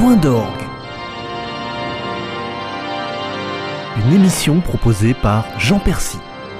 Point d'orgue. Une émission proposée par Jean Percy.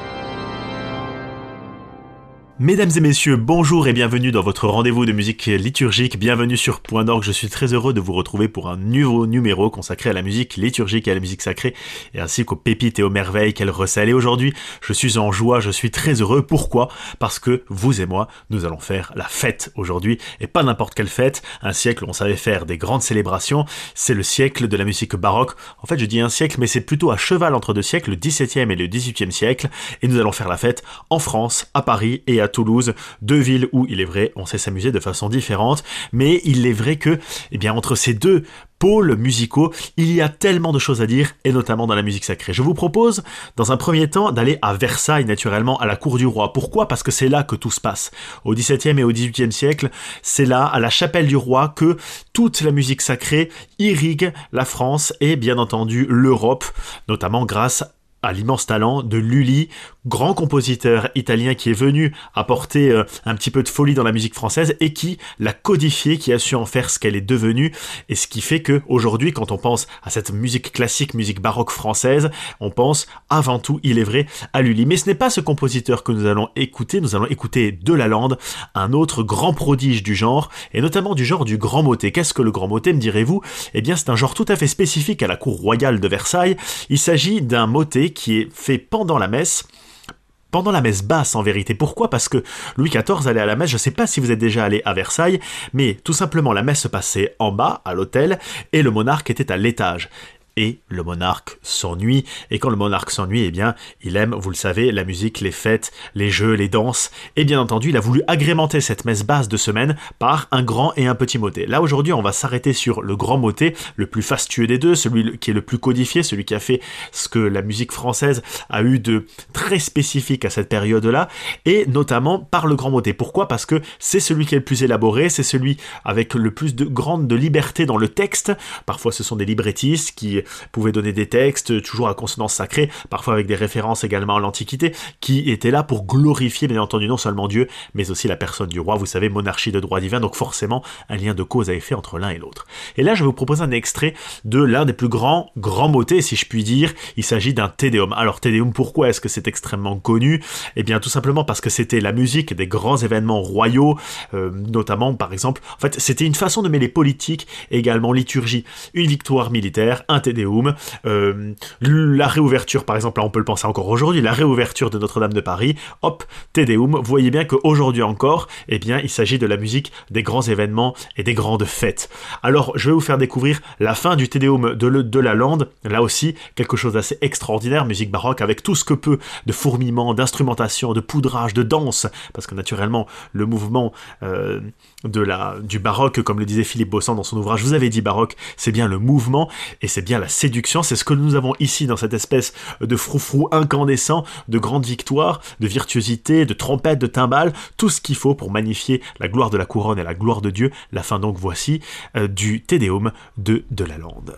Mesdames et messieurs, bonjour et bienvenue dans votre rendez-vous de musique liturgique. Bienvenue sur Point d'orgue. Je suis très heureux de vous retrouver pour un nouveau numéro consacré à la musique liturgique et à la musique sacrée, et ainsi qu'aux pépites et aux merveilles qu'elle recèle. Et aujourd'hui, je suis en joie, je suis très heureux. Pourquoi ? Parce que vous et moi, nous allons faire la fête aujourd'hui, et pas n'importe quelle fête. Un siècle où on savait faire des grandes célébrations, c'est le siècle de la musique baroque. En fait, je dis un siècle, mais c'est plutôt à cheval entre deux siècles, le XVIIe et le XVIIIe siècle, et nous allons faire la fête en France, à Paris et à Toulouse, deux villes où, il est vrai, on sait s'amuser de façon différente, mais il est vrai que, entre ces deux pôles musicaux, il y a tellement de choses à dire, et notamment dans la musique sacrée. Je vous propose, dans un premier temps, d'aller à Versailles, naturellement, à la cour du roi. Pourquoi ? Parce que c'est là que tout se passe. Au XVIIe et au XVIIIe siècle, c'est là, à la chapelle du roi, que toute la musique sacrée irrigue la France et, bien entendu, l'Europe, notamment grâce à l'immense talent de Lully, grand compositeur italien qui est venu apporter un petit peu de folie dans la musique française et qui l'a codifiée, qui a su en faire ce qu'elle est devenue, et ce qui fait que aujourd'hui, quand on pense à cette musique classique, musique baroque française, on pense avant tout, il est vrai, à Lully. Mais ce n'est pas ce compositeur que nous allons écouter Delalande, un autre grand prodige du genre, et notamment du genre du grand motet. Qu'est-ce que le grand motet, me direz-vous ? C'est un genre tout à fait spécifique à la cour royale de Versailles. Il s'agit d'un motet qui est fait pendant la messe basse en vérité. Pourquoi ? Parce que Louis XIV allait à la messe, je ne sais pas si vous êtes déjà allé à Versailles, mais tout simplement la messe se passait en bas, à l'autel, et le monarque était à l'étage. Et le monarque s'ennuie, et quand le monarque s'ennuie, il aime, vous le savez, la musique, les fêtes, les jeux, les danses, et bien entendu, il a voulu agrémenter cette messe basse de semaine par un grand et un petit motet. Là, aujourd'hui, on va s'arrêter sur le grand motet, le plus fastueux des deux, celui qui est le plus codifié, celui qui a fait ce que la musique française a eu de très spécifique à cette période-là, et notamment par le grand motet. Pourquoi ? Parce que c'est celui qui est le plus élaboré, c'est celui avec le plus de liberté dans le texte. Parfois, ce sont des librettistes qui pouvaient donner des textes, toujours à consonance sacrée, parfois avec des références également à l'Antiquité, qui étaient là pour glorifier, bien entendu, non seulement Dieu, mais aussi la personne du roi. Vous savez, monarchie de droit divin, donc forcément, un lien de cause à effet entre l'un et l'autre. Et là, je vais vous proposer un extrait de l'un des plus grands motets, si je puis dire. Il s'agit d'un Te Deum. Alors, Te Deum, pourquoi est-ce que c'est extrêmement connu ? Tout simplement parce que c'était la musique des grands événements royaux, notamment, par exemple, en fait, c'était une façon de mêler politique et également liturgie. Une victoire militaire, un Te Deum, la réouverture, par exemple, là on peut le penser encore aujourd'hui, la réouverture de Notre-Dame de Paris, hop, Te Deum. Vous voyez bien qu'aujourd'hui encore, il s'agit de la musique des grands événements et des grandes fêtes. Alors, je vais vous faire découvrir la fin du Te Deum de Delalande, là aussi, quelque chose d'assez extraordinaire, musique baroque, avec tout ce que peut de fourmillement, d'instrumentation, de poudrage, de danse, parce que naturellement, le mouvement du baroque, comme le disait Philippe Bossan dans son ouvrage, vous avez dit baroque, c'est bien le mouvement, et c'est bien la séduction, c'est ce que nous avons ici dans cette espèce de froufrou incandescent, de grande victoire, de virtuosité, de trompette, de timbales, tout ce qu'il faut pour magnifier la gloire de la couronne et la gloire de Dieu. La fin donc voici du Te Deum de Delalande.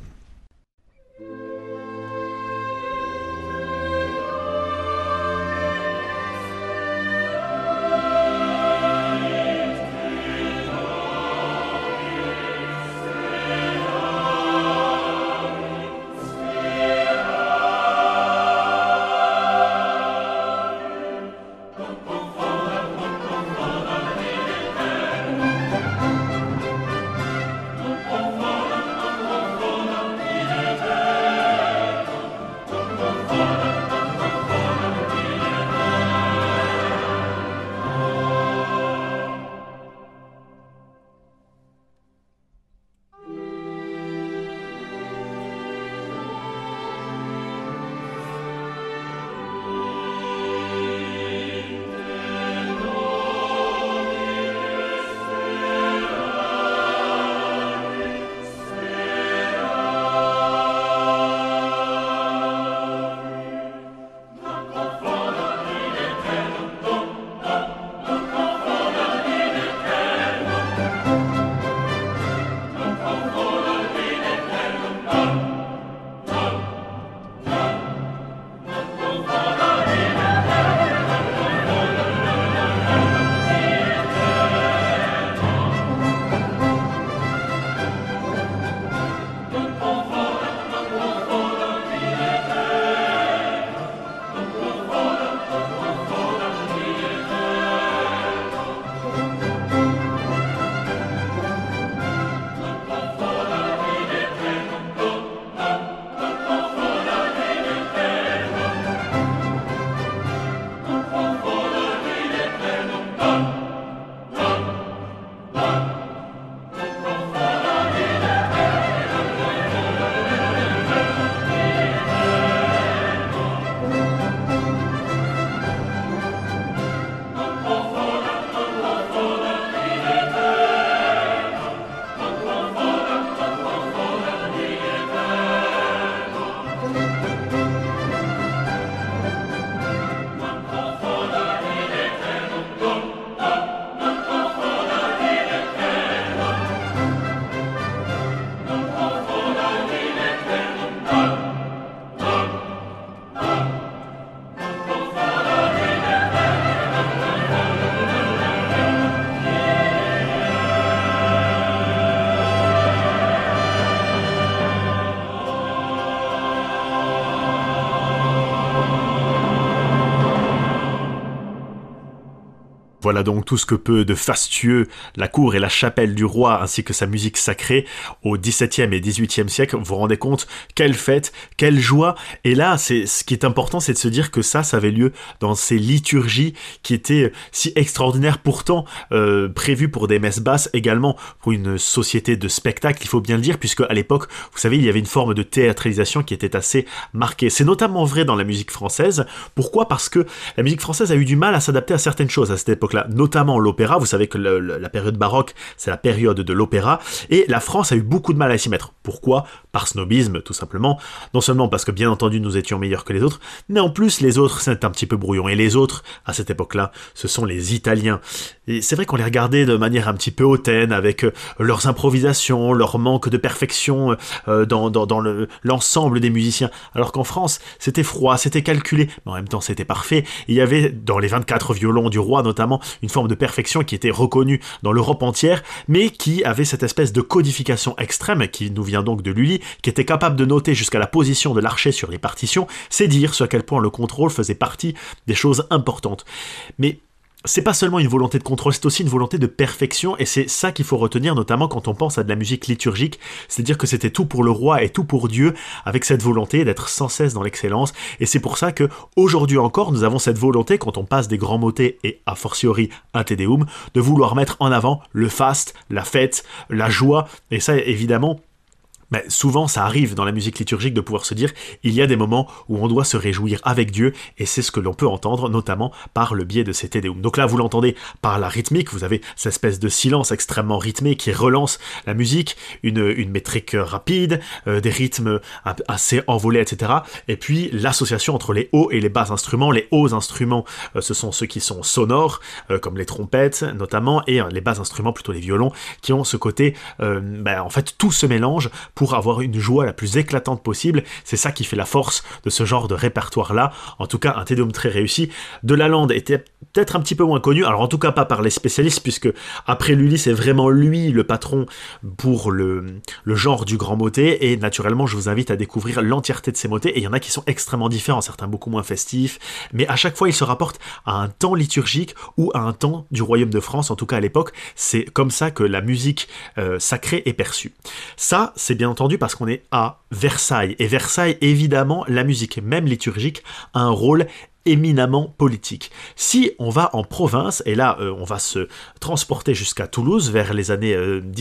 Voilà donc tout ce que peut de fastueux la cour et la chapelle du roi ainsi que sa musique sacrée au XVIIe et XVIIIe siècle. Vous vous rendez compte, quelle fête, quelle joie. Et là, ce qui est important, c'est de se dire que ça avait lieu dans ces liturgies qui étaient si extraordinaires, pourtant prévues pour des messes basses, également pour une société de spectacle, il faut bien le dire, puisque à l'époque, vous savez, il y avait une forme de théâtralisation qui était assez marquée. C'est notamment vrai dans la musique française. Pourquoi ? Parce que la musique française a eu du mal à s'adapter à certaines choses à cette époque-là, notamment l'opéra. Vous savez que la période baroque, c'est la période de l'opéra, et la France a eu beaucoup de mal à s'y mettre. Pourquoi ? Par snobisme, tout simplement. Non seulement parce que, bien entendu, nous étions meilleurs que les autres, mais en plus, les autres, c'est un petit peu brouillon. Et les autres, à cette époque-là, ce sont les Italiens. Et c'est vrai qu'on les regardait de manière un petit peu hautaine, avec leurs improvisations, leur manque de perfection dans l'ensemble des musiciens. Alors qu'en France, c'était froid, c'était calculé, mais en même temps, c'était parfait. Il y avait, dans les 24 violons du roi, notamment, une forme de perfection qui était reconnue dans l'Europe entière, mais qui avait cette espèce de codification extrême, qui nous vient donc de Lully, qui était capable de noter jusqu'à la position de l'archet sur les partitions. C'est dire à quel point le contrôle faisait partie des choses importantes. Mais c'est pas seulement une volonté de contrôle, c'est aussi une volonté de perfection, et c'est ça qu'il faut retenir, notamment quand on pense à de la musique liturgique, c'est-à-dire que c'était tout pour le roi et tout pour Dieu, avec cette volonté d'être sans cesse dans l'excellence, et c'est pour ça que, aujourd'hui encore, nous avons cette volonté, quand on passe des grands motets, et a fortiori un Te Deum, de vouloir mettre en avant le faste, la fête, la joie, et ça, évidemment, souvent ça arrive dans la musique liturgique de pouvoir se dire il y a des moments où on doit se réjouir avec Dieu, et c'est ce que l'on peut entendre notamment par le biais de ces Te Deum. Donc là vous l'entendez par la rythmique, vous avez cette espèce de silence extrêmement rythmé qui relance la musique, une métrique rapide, des rythmes assez envolés, etc. Et puis l'association entre les hauts et les bas instruments. Les hauts instruments, ce sont ceux qui sont sonores, comme les trompettes notamment, et les bas instruments, plutôt les violons, qui ont ce côté, en fait tout se mélange pour avoir une joie la plus éclatante possible. C'est ça qui fait la force de ce genre de répertoire-là. En tout cas, un Te Deum très réussi. De Lalande était peut-être un petit peu moins connu, alors en tout cas pas par les spécialistes, puisque après Lully, c'est vraiment lui le patron pour le genre du grand motet, et naturellement, je vous invite à découvrir l'entièreté de ces motets, et il y en a qui sont extrêmement différents, certains beaucoup moins festifs, mais à chaque fois, ils se rapportent à un temps liturgique ou à un temps du royaume de France, en tout cas à l'époque. C'est comme ça que la musique sacrée est perçue. Ça, c'est bien entendu parce qu'on est à Versailles, et Versailles, évidemment, la musique, même liturgique, a un rôle éminemment politique. Si on va en province, et là on va se transporter jusqu'à Toulouse vers les années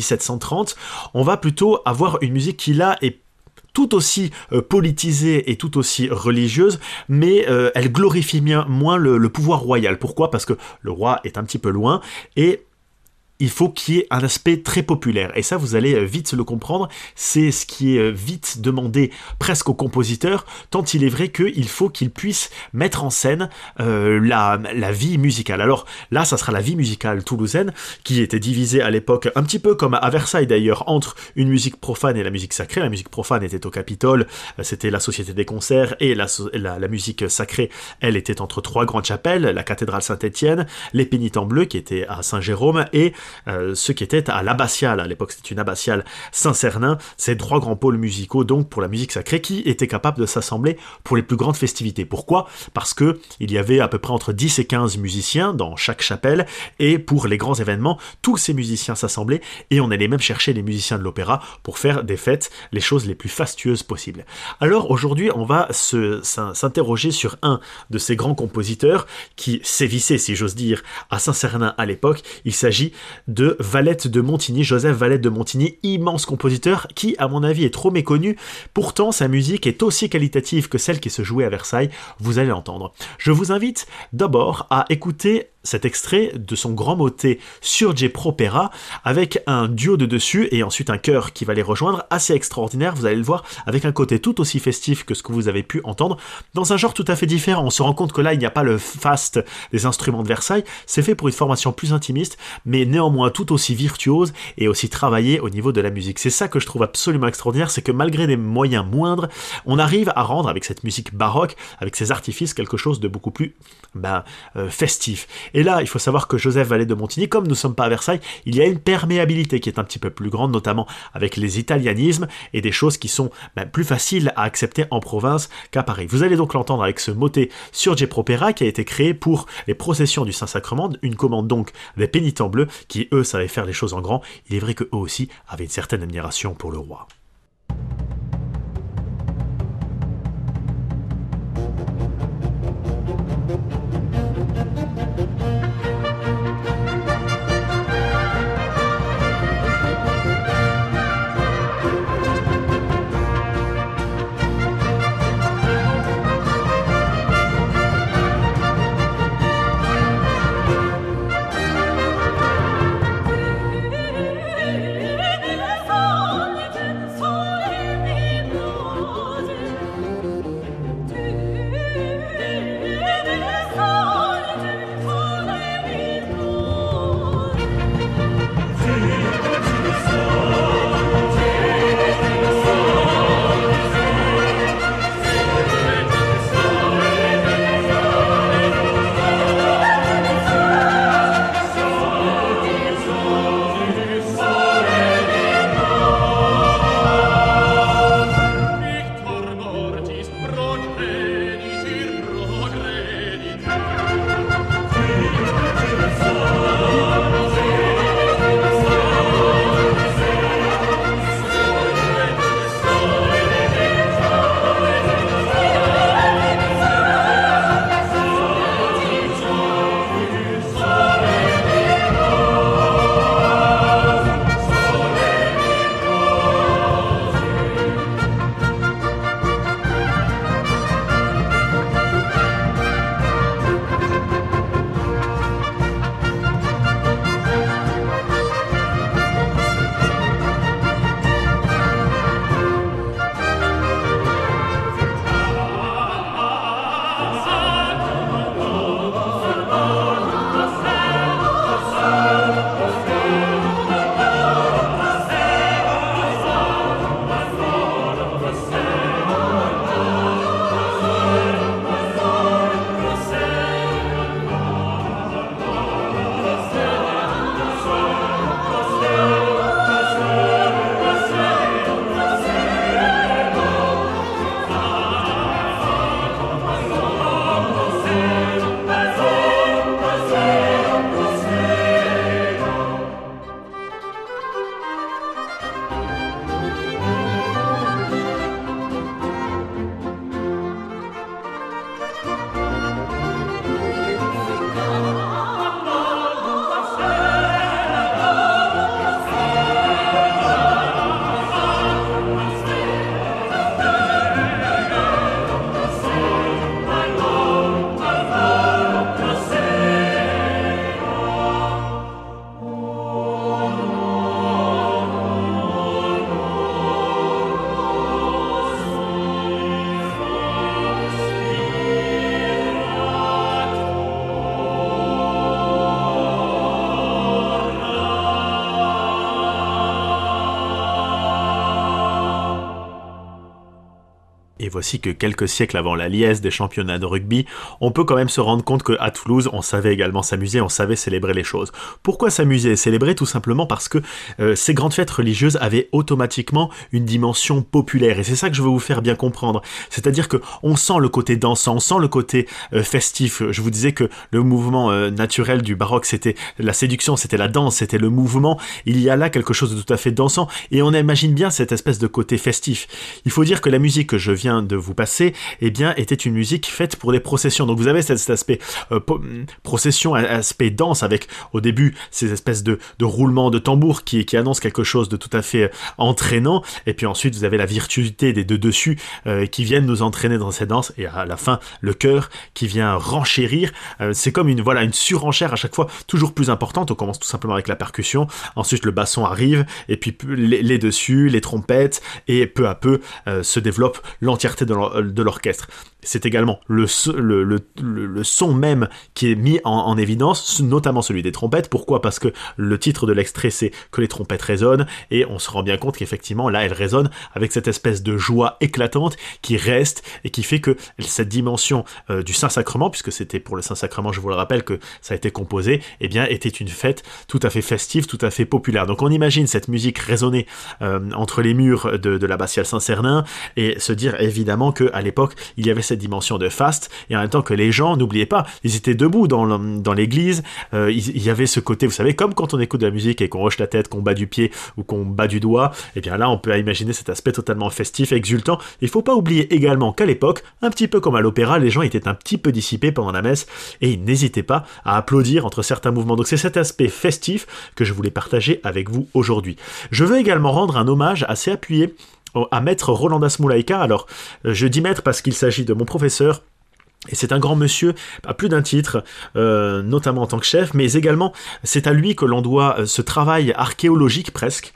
1730, on va plutôt avoir une musique qui là est tout aussi politisée et tout aussi religieuse, mais elle glorifie bien moins le pouvoir royal. Pourquoi ? Parce que le roi est un petit peu loin, et il faut qu'il y ait un aspect très populaire. Et ça, vous allez vite le comprendre, c'est ce qui est vite demandé presque au compositeur, tant il est vrai qu'il faut qu'il puisse mettre en scène la vie musicale. Alors là, ça sera la vie musicale toulousaine, qui était divisée à l'époque, un petit peu comme à Versailles d'ailleurs, entre une musique profane et la musique sacrée. La musique profane était au Capitole, c'était la Société des concerts, et la musique sacrée, elle était entre trois grandes chapelles, la cathédrale Saint-Étienne, les Pénitents Bleus, qui étaient à Saint-Jérôme, et ce qui était à l'abbatiale, à l'époque c'était une abbatiale Saint-Cernin, ces trois grands pôles musicaux donc pour la musique sacrée qui étaient capables de s'assembler pour les plus grandes festivités. Pourquoi ? Parce que il y avait à peu près entre 10 et 15 musiciens dans chaque chapelle, et pour les grands événements, tous ces musiciens s'assemblaient, et on allait même chercher les musiciens de l'opéra pour faire des fêtes, les choses les plus fastueuses possibles. Alors aujourd'hui on va s'interroger sur un de ces grands compositeurs qui sévissait, si j'ose dire, à Saint-Cernin à l'époque. Il s'agit de Valette de Montigny, Joseph Valette de Montigny, immense compositeur qui, à mon avis, est trop méconnu. Pourtant, sa musique est aussi qualitative que celle qui se jouait à Versailles, vous allez l'entendre. Je vous invite d'abord à écouter cet extrait de son grand motet Surge Propera, avec un duo de dessus et ensuite un chœur qui va les rejoindre, assez extraordinaire, vous allez le voir, avec un côté tout aussi festif que ce que vous avez pu entendre, dans un genre tout à fait différent. On se rend compte que là, il n'y a pas le faste des instruments de Versailles, c'est fait pour une formation plus intimiste, mais néanmoins tout aussi virtuose et aussi travaillée au niveau de la musique. C'est ça que je trouve absolument extraordinaire, c'est que malgré des moyens moindres, on arrive à rendre avec cette musique baroque, avec ses artifices, quelque chose de beaucoup plus festif. Et là, il faut savoir que Joseph Vallée de Montigny, comme nous ne sommes pas à Versailles, il y a une perméabilité qui est un petit peu plus grande, notamment avec les italianismes et des choses qui sont plus faciles à accepter en province qu'à Paris. Vous allez donc l'entendre avec ce motet sur J. Propera qui a été créé pour les processions du Saint-Sacrement, une commande donc des pénitents bleus qui, eux, savaient faire les choses en grand. Il est vrai qu'eux aussi avaient une certaine admiration pour le roi. Et voici que quelques siècles avant la liesse des championnats de rugby, on peut quand même se rendre compte qu'à Toulouse, on savait également s'amuser, on savait célébrer les choses. Pourquoi s'amuser et célébrer? Tout simplement parce que ces grandes fêtes religieuses avaient automatiquement une dimension populaire. Et c'est ça que je veux vous faire bien comprendre. C'est-à-dire qu'on sent le côté dansant, on sent le côté festif. Je vous disais que le mouvement naturel du baroque, c'était la séduction, c'était la danse, c'était le mouvement. Il y a là quelque chose de tout à fait dansant. Et on imagine bien cette espèce de côté festif. Il faut dire que la musique que je viens de vous passer, eh bien, était une musique faite pour des processions. Donc vous avez cet aspect procession, aspect danse, avec au début ces espèces de roulements de tambour qui annoncent quelque chose de tout à fait entraînant, et puis ensuite vous avez la virtuosité des deux dessus qui viennent nous entraîner dans cette danse, et à la fin le chœur qui vient renchérir. C'est comme une surenchère à chaque fois toujours plus importante. On commence tout simplement avec la percussion, ensuite le basson arrive, et puis les dessus, les trompettes, et peu à peu se développe l'entièreté l'entièreté de l'orchestre. C'est également le son même qui est mis en évidence, notamment celui des trompettes. Pourquoi ? Parce que le titre de l'extrait, c'est que les trompettes résonnent, et on se rend bien compte qu'effectivement, là, elles résonnent avec cette espèce de joie éclatante qui reste et qui fait que cette dimension du Saint-Sacrement, puisque c'était pour le Saint-Sacrement, je vous le rappelle, que ça a été composé, eh bien, était une fête tout à fait festive, tout à fait populaire. Donc on imagine cette musique résonner entre les murs de l'abbatiale Saint-Cernin et se dire évidemment qu'à l'époque, il y avait cette dimension de faste, et en même temps que les gens, n'oubliez pas, ils étaient debout dans l'église, il y avait ce côté, vous savez, comme quand on écoute de la musique et qu'on hoche la tête, qu'on bat du pied ou qu'on bat du doigt, et bien là on peut imaginer cet aspect totalement festif, exultant. Il faut pas oublier également qu'à l'époque, un petit peu comme à l'opéra, les gens étaient un petit peu dissipés pendant la messe, et ils n'hésitaient pas à applaudir entre certains mouvements. Donc c'est cet aspect festif que je voulais partager avec vous aujourd'hui. Je veux également rendre un hommage assez appuyé à maître Rolandas Moulaïka. Alors, je dis maître parce qu'il s'agit de mon professeur, et c'est un grand monsieur, à plus d'un titre, notamment en tant que chef, mais également, c'est à lui que l'on doit ce travail archéologique presque,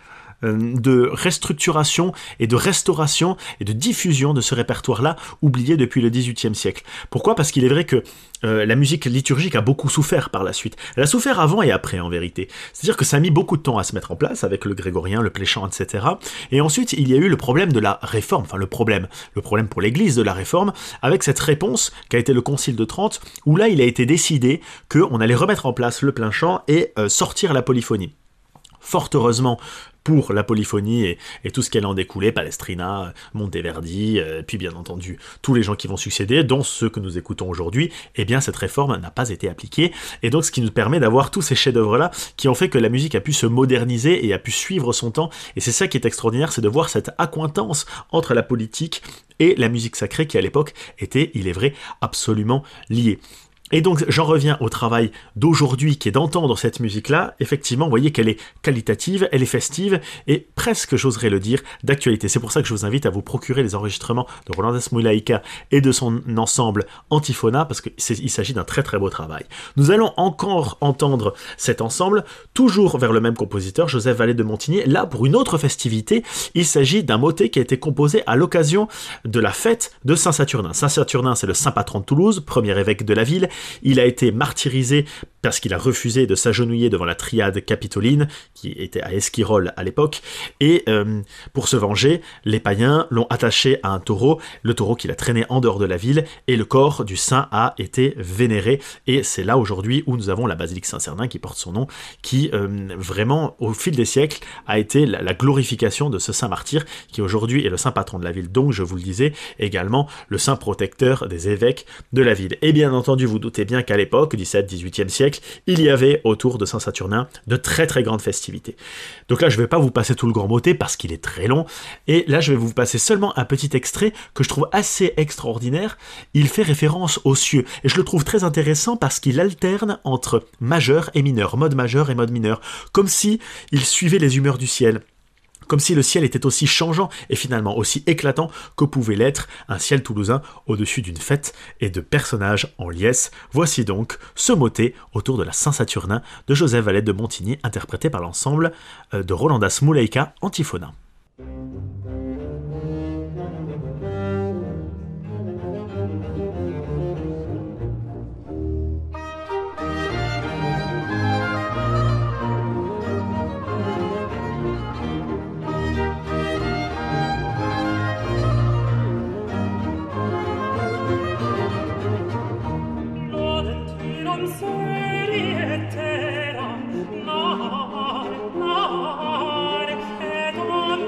de restructuration et de restauration et de diffusion de ce répertoire-là, oublié depuis le XVIIIe siècle. Pourquoi ? Parce qu'il est vrai que la musique liturgique a beaucoup souffert par la suite. Elle a souffert avant et après, en vérité. C'est-à-dire que ça a mis beaucoup de temps à se mettre en place, avec le grégorien, le pléchant, etc. Et ensuite, il y a eu le problème de la réforme, enfin le problème pour l'Église de la réforme, avec cette réponse qu'a été le Concile de Trente, où là, il a été décidé qu'on allait remettre en place le plein chant et sortir la polyphonie. Fort heureusement pour la polyphonie et tout ce qu'elle en découlait, Palestrina, Monteverdi, puis bien entendu tous les gens qui vont succéder, dont ceux que nous écoutons aujourd'hui, eh bien cette réforme n'a pas été appliquée, et donc ce qui nous permet d'avoir tous ces chefs-d'œuvre-là qui ont fait que la musique a pu se moderniser et a pu suivre son temps, et c'est ça qui est extraordinaire, c'est de voir cette accointance entre la politique et la musique sacrée qui à l'époque était, il est vrai, absolument liée. Et donc j'en reviens au travail d'aujourd'hui qui est d'entendre cette musique-là. Effectivement, vous voyez qu'elle est qualitative, elle est festive et presque, j'oserais le dire, d'actualité. C'est pour ça que je vous invite à vous procurer les enregistrements de Rolandas Moulaïka et de son ensemble Antifona, parce qu'il s'agit d'un très très beau travail. Nous allons encore entendre cet ensemble, toujours vers le même compositeur, Joseph Vallée de Montigny, là pour une autre festivité. Il s'agit d'un motet qui a été composé à l'occasion de la fête de Saint-Saturnin. Saint-Saturnin, c'est le saint patron de Toulouse, premier évêque de la ville. Il a été martyrisé parce qu'il a refusé de s'agenouiller devant la triade capitoline, qui était à Esquirol à l'époque, et pour se venger, les païens l'ont attaché à un taureau, le taureau qu'il a traîné en dehors de la ville, et le corps du saint a été vénéré, et c'est là aujourd'hui où nous avons la basilique Saint-Cernin qui porte son nom, qui vraiment, au fil des siècles, a été la glorification de ce saint martyr, qui aujourd'hui est le saint patron de la ville, donc je vous le disais, également le saint protecteur des évêques de la ville. Et bien entendu, vous doutez bien qu'à l'époque, 17-18e siècle, il y avait autour de Saint-Saturnin de très très grandes festivités. Donc là, je ne vais pas vous passer tout le grand motet parce qu'il est très long, et là, je vais vous passer seulement un petit extrait que je trouve assez extraordinaire. Il fait référence aux cieux, et je le trouve très intéressant parce qu'il alterne entre majeur et mineur, mode majeur et mode mineur, comme si il suivait les humeurs du ciel. Comme si le ciel était aussi changeant et finalement aussi éclatant que pouvait l'être un ciel toulousain au-dessus d'une fête et de personnages en liesse. Voici donc ce motet autour de la Saint-Saturnin de Joseph Vallée de Montigny, interprété par l'ensemble de Rolandas Moulaïka Antifona. Terra, mare, mare, et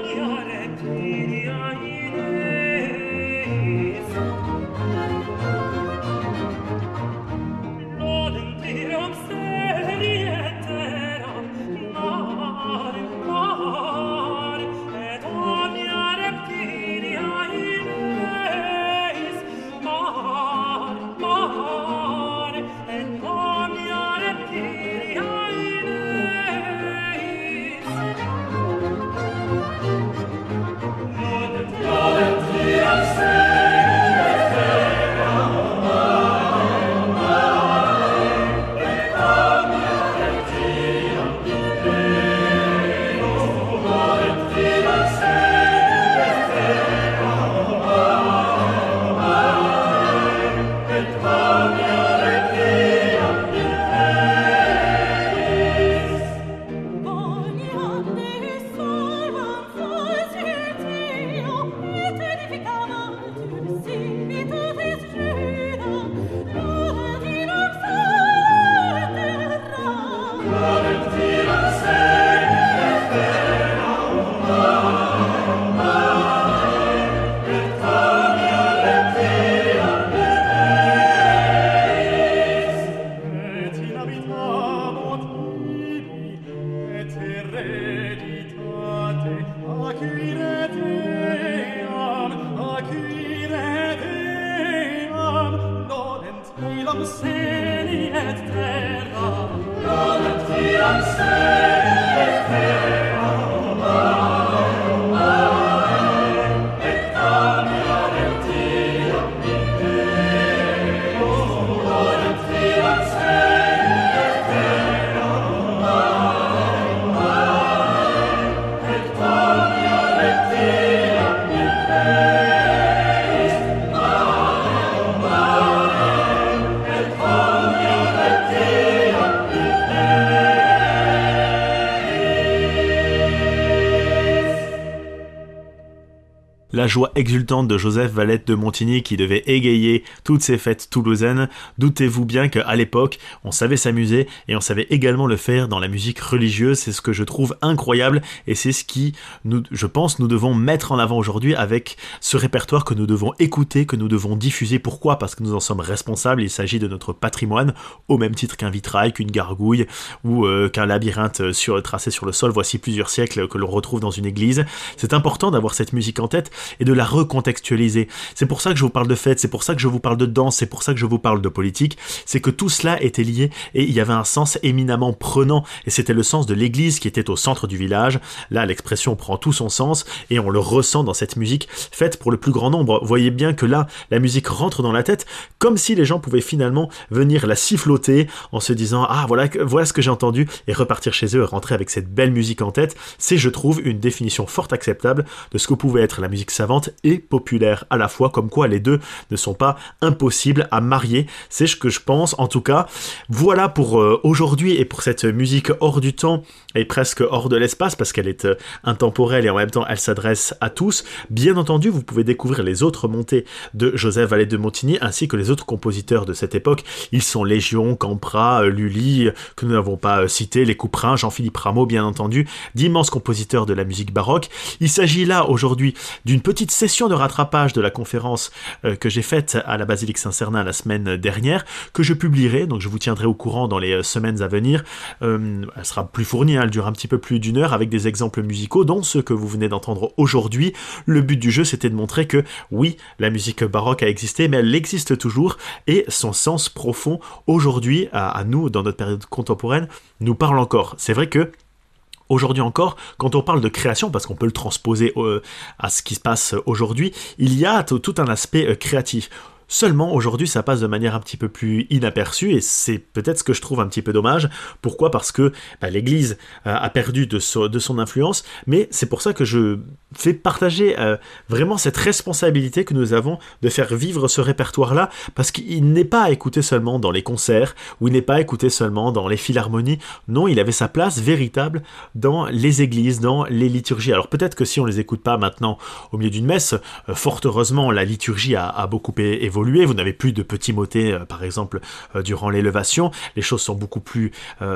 La joie exultante de Joseph Valette de Montigny qui devait égayer toutes ces fêtes toulousaines. Doutez-vous bien qu'à l'époque, on savait s'amuser et on savait également le faire dans la musique religieuse. C'est ce que je trouve incroyable et c'est ce qui, je pense, nous devons mettre en avant aujourd'hui avec ce répertoire que nous devons écouter, que nous devons diffuser. Pourquoi ? Parce que nous en sommes responsables. Il s'agit de notre patrimoine, au même titre qu'un vitrail, qu'une gargouille ou qu'un labyrinthe tracé sur le sol. Voici plusieurs siècles que l'on retrouve dans une église. C'est important d'avoir cette musique en tête et de la recontextualiser. C'est pour ça que je vous parle de fêtes, c'est pour ça que je vous parle de danse, c'est pour ça que je vous parle de politique, c'est que tout cela était lié et il y avait un sens éminemment prenant et c'était le sens de l'église qui était au centre du village. Là, l'expression prend tout son sens et on le ressent dans cette musique faite pour le plus grand nombre. Vous voyez bien que là, la musique rentre dans la tête comme si les gens pouvaient finalement venir la siffloter en se disant « Ah, voilà ce que j'ai entendu » et repartir chez eux et rentrer avec cette belle musique en tête. C'est, je trouve, une définition fort acceptable de ce que pouvait être la musique savante et populaire à la fois, comme quoi les deux ne sont pas impossibles à marier. C'est ce que je pense en tout cas. Voilà pour aujourd'hui et pour cette musique hors du temps et presque hors de l'espace parce qu'elle est intemporelle et en même temps elle s'adresse à tous. Bien entendu, vous pouvez découvrir les autres montées de Joseph Valette de Montigny ainsi que les autres compositeurs de cette époque. Ils sont légion, Campra, Lully, que nous n'avons pas cité, les Couperins, Jean-Philippe Rameau, bien entendu, d'immenses compositeurs de la musique baroque. Il s'agit là aujourd'hui d'une petite session de rattrapage de la conférence que j'ai faite à la Basilique Saint-Cernin la semaine dernière, que je publierai, donc je vous tiendrai au courant dans les semaines à venir. Elle sera plus fournie, elle dure un petit peu plus d'une heure avec des exemples musicaux, dont ceux que vous venez d'entendre aujourd'hui. Le but du jeu, c'était de montrer que oui, la musique baroque a existé, mais elle existe toujours et son sens profond aujourd'hui, à nous, dans notre période contemporaine, nous parle encore. C'est vrai que aujourd'hui encore, quand on parle de création, parce qu'on peut le transposer à ce qui se passe aujourd'hui, il y a tout un aspect créatif. Seulement, aujourd'hui, ça passe de manière un petit peu plus inaperçue et c'est peut-être ce que je trouve un petit peu dommage. Pourquoi ? Parce que l'Église a perdu de son influence, mais c'est pour ça que je fais partager vraiment cette responsabilité que nous avons de faire vivre ce répertoire-là, parce qu'il n'est pas à écouter seulement dans les concerts, ou il n'est pas à écouter seulement dans les philharmonies. Non, il avait sa place véritable dans les églises, dans les liturgies. Alors peut-être que si on ne les écoute pas maintenant au milieu d'une messe, fort heureusement, la liturgie a beaucoup évolué. Vous n'avez plus de petits motets, par exemple, durant l'élévation. Les choses sont beaucoup plus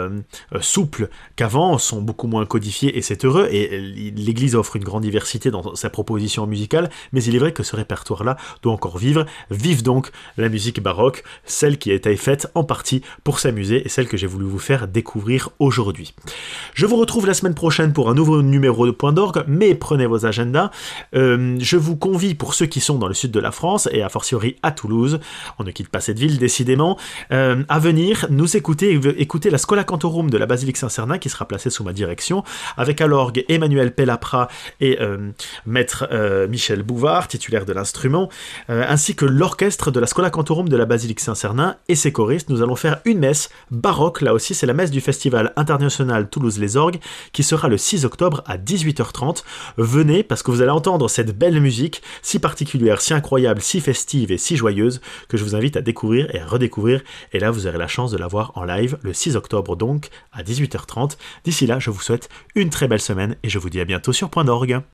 souples qu'avant, sont beaucoup moins codifiées, et c'est heureux. Et l'Église offre une grande diversité dans sa proposition musicale, mais il est vrai que ce répertoire-là doit encore vivre. Vive donc la musique baroque, celle qui a été faite en partie pour s'amuser, et celle que j'ai voulu vous faire découvrir aujourd'hui. Je vous retrouve la semaine prochaine pour un nouveau numéro de Point d'Orgue, mais prenez vos agendas. Je vous convie, pour ceux qui sont dans le sud de la France, et a fortiori à Toulouse, on ne quitte pas cette ville décidément, à venir nous écouter la Schola Cantorum de la Basilique Saint-Cernin qui sera placée sous ma direction, avec à l'orgue Emmanuel Pellapra et maître Michel Bouvard, titulaire de l'instrument, ainsi que l'orchestre de la Schola Cantorum de la Basilique Saint-Cernin et ses choristes. Nous allons faire une messe baroque, là aussi c'est la messe du Festival international Toulouse-les-Orgues qui sera le 6 octobre à 18h30. Venez parce que vous allez entendre cette belle musique si particulière, si incroyable, si festive et si joyeuse que je vous invite à découvrir et à redécouvrir, et là vous aurez la chance de la voir en live le 6 octobre donc à 18h30. D'ici là, je vous souhaite une très belle semaine et je vous dis à bientôt sur Point d'Orgue.